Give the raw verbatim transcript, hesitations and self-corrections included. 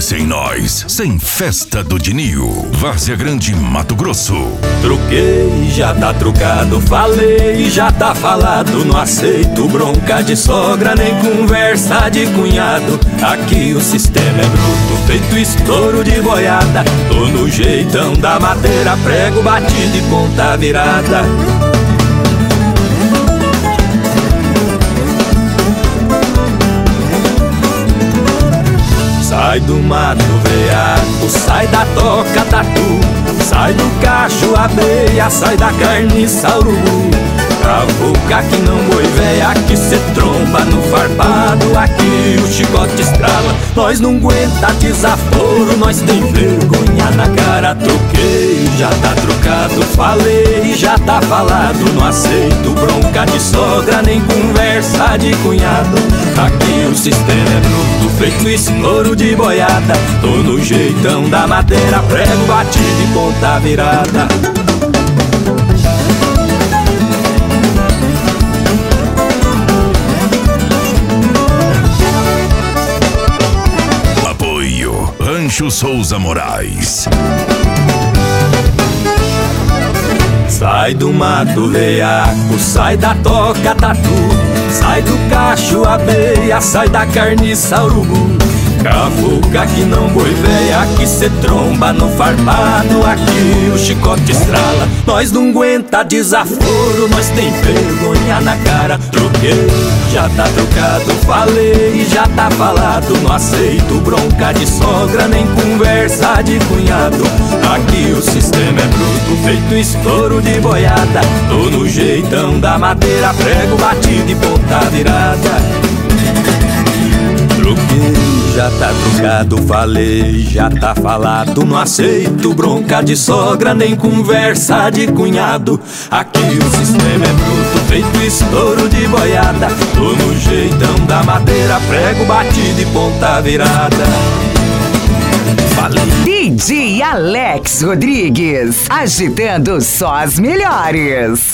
Sem nós, sem festa do Dinio. Várzea Grande, Mato Grosso. Truquei, já tá trucado. Falei, já tá falado. Não aceito bronca de sogra, nem conversa de cunhado. Aqui o sistema é bruto, feito estouro de boiada. Tô no jeitão da madeira, prego batido e ponta virada. Sai do mato veaco, sai da toca tatu, sai do cacho abelha, sai da carniça urubu. Cavuca que não boi véia, que cê tromba no farpado, aqui o chicote estrala. Nós não aguenta desaforo, nós tem vergonha na cara. Troquei, já tá trocado, falei, já tá falado. Não aceito bronca de sogra, nem conversa de cunhado. Aqui o sistema é bruto, feito estouro de boiada. Tô no jeitão da madeira, prego batido e ponta virada. Rancho Souza Moraes. Sai do mato veaco, sai da toca tatu, sai do cacho abelha, sai da carniça urubu. Cavuca que não boi véia, que cê tromba no farpado, aqui o chicote estrala. Nós não aguenta desaforo, nós tem vergonha na cara. Troquei, já tá trocado, falei, já tá falado. Não aceito bronca de sogra, nem conversa de cunhado. Aqui o sistema é bruto, feito estouro de boiada. Tô no jeitão da madeira, prego batido e ponta virada. Troquei, já tá trocado, falei, já tá falado. Não aceito bronca de sogra, nem conversa de cunhado. Aqui o sistema é bruto, feito estouro de boiada. Tô no jeitão da madeira, prego batido e ponta virada. Falei. D J Alex Rodrigues, agitando só as melhores.